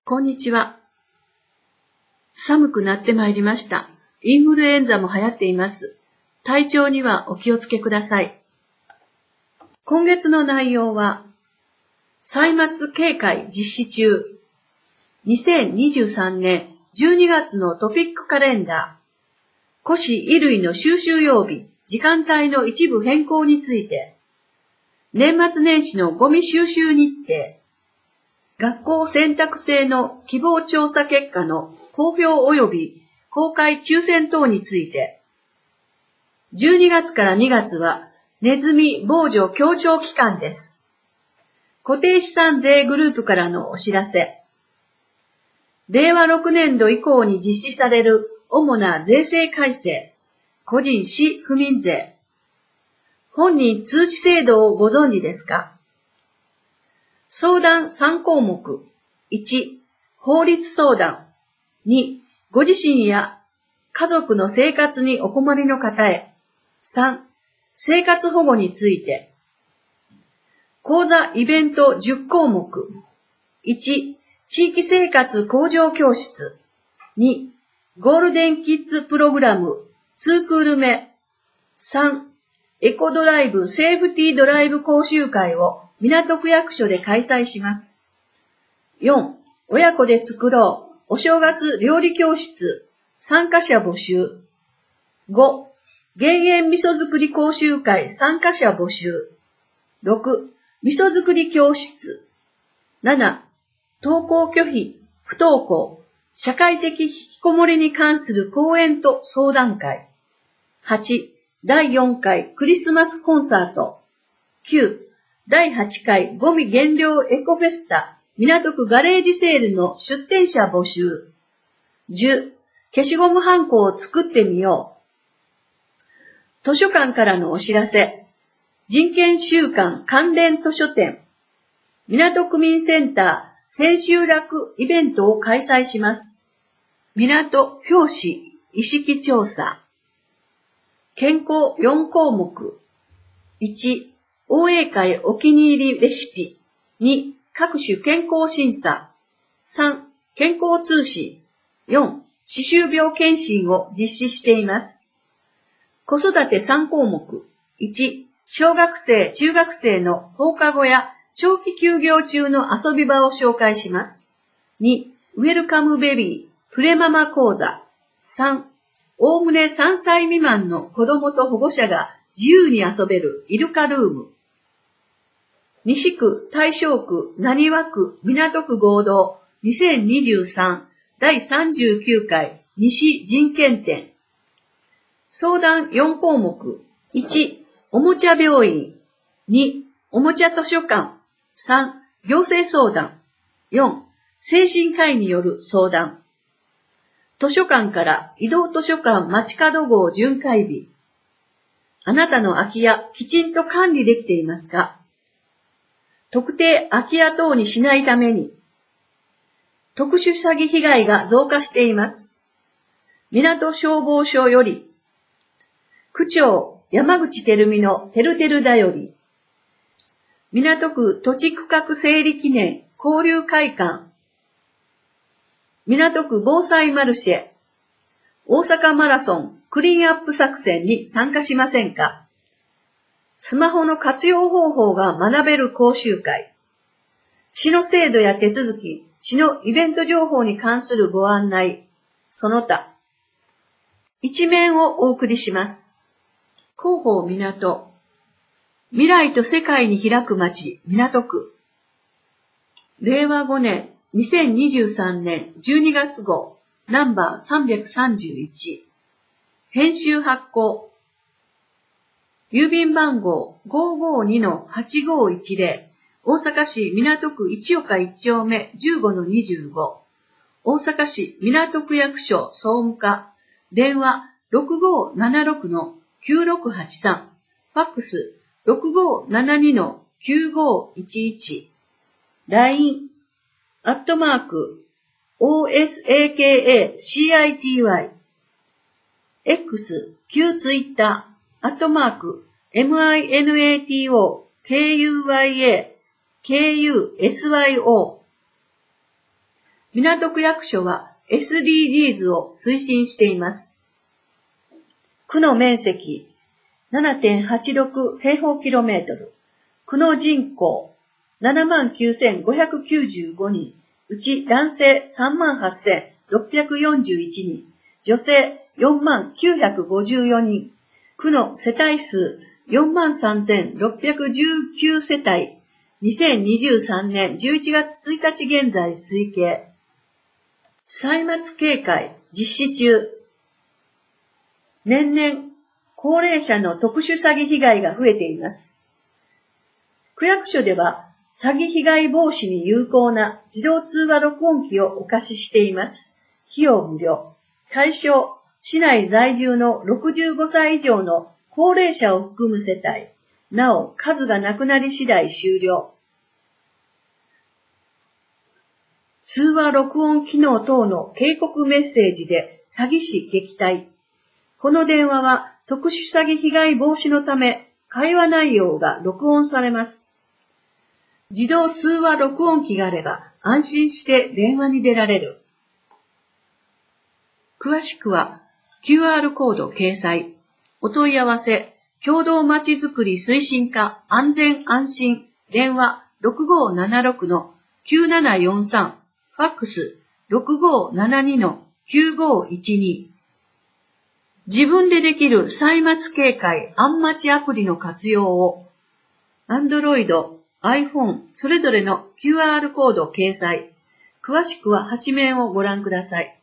こんにちは。寒くなってまいりました。インフルエンザも流行っています。体調にはお気をつけください。今月の内容は、歳末警戒実施中、2023年12月のトピックカレンダー、古紙衣類の収集曜日、時間帯の一部変更について、年末年始のゴミ収集日程、学校選択制の希望調査結果の公表及び公開抽選等について、12月から2月はネズミ防除協調期間です。固定資産税グループからのお知らせ。令和6年度以降に実施される主な税制改正、個人私不民税。本人通知制度をご存知ですか？相談3項目。1、法律相談。2、ご自身や家族の生活にお困りの方へ。3、生活保護について。講座イベント10項目。1、地域生活向上教室。2、ゴールデンキッズプログラム2クール目。3、エコドライブセーフティードライブ講習会を港区役所で開催します。4、親子で作ろうお正月料理教室参加者募集。5、減塩味噌作り講習会参加者募集。6、味噌作り教室。7、登校拒否、不登校、社会的引きこもりに関する講演と相談会。8、第4回クリスマスコンサート。9、第8回ゴミ減量エコフェスタ港区ガレージセールの出展者募集。10、消しゴムハンコを作ってみよう。図書館からのお知らせ。人権週間関連図書展。港区民センター千秋楽イベントを開催します。港表紙意識調査。健康4項目。1、応援会お気に入りレシピ。2、各種健康審査。3、健康通信。4、歯周病検診を実施しています。子育て3項目。1、小学生、中学生の放課後や長期休業中の遊び場を紹介します。2、ウェルカムベビー、プレママ講座。3、おおむね3歳未満の子供と保護者が自由に遊べるイルカルーム。西区、大正区、浪速区、港区合同2023第39回西人権展。相談4項目。1、おもちゃ病院。2、おもちゃ図書館。3、行政相談。4、精神科医による相談。図書館から移動図書館街角号巡回日。あなたの空き家、きちんと管理できていますか？特定空き家等にしないために、特殊詐欺被害が増加しています。港消防署より、区長山口照美のてるてるだより、港区土地区画整理記念交流会館、港区防災マルシェ、大阪マラソンクリーンアップ作戦に参加しませんか？スマホの活用方法が学べる講習会。市の制度や手続き、市のイベント情報に関するご案内、その他。一面をお送りします。広報港。未来と世界に開く街、港区。令和5年、2023年12月号、ナンバー331。編集発行。郵便番号 552-8510 大阪市港区一岡一丁目 15-25 大阪市港区役所総務課電話 6576-9683 ファックス 6572-9511 LINE @OSAKACITY X 旧ツイッター@MINATOKUYA KUSYO 港区役所は SDGs を推進しています。区の面積 7.86 平方キロメートル、区の人口 79,595 人、うち男性 38,641 人、女性 43,954 人、区の世帯数 43,619 世帯、2023年11月1日現在推計。歳末警戒実施中。年々、高齢者の特殊詐欺被害が増えています。区役所では、詐欺被害防止に有効な自動通話録音機をお貸ししています。費用無料。対象、市内在住の65歳以上の高齢者を含む世帯。なお、数がなくなり次第終了。通話録音機能等の警告メッセージで詐欺師撃退。この電話は特殊詐欺被害防止のため会話内容が録音されます。自動通話録音機があれば安心して電話に出られる。詳しくは QR コード掲載。お問い合わせ、共同まちづくり推進課安全安心電話 6576-9743 ファックス 6572-9512 自分でできる歳末警戒アンマチアプリの活用を Android、iPhone それぞれの QR コード掲載。詳しくは8面をご覧ください。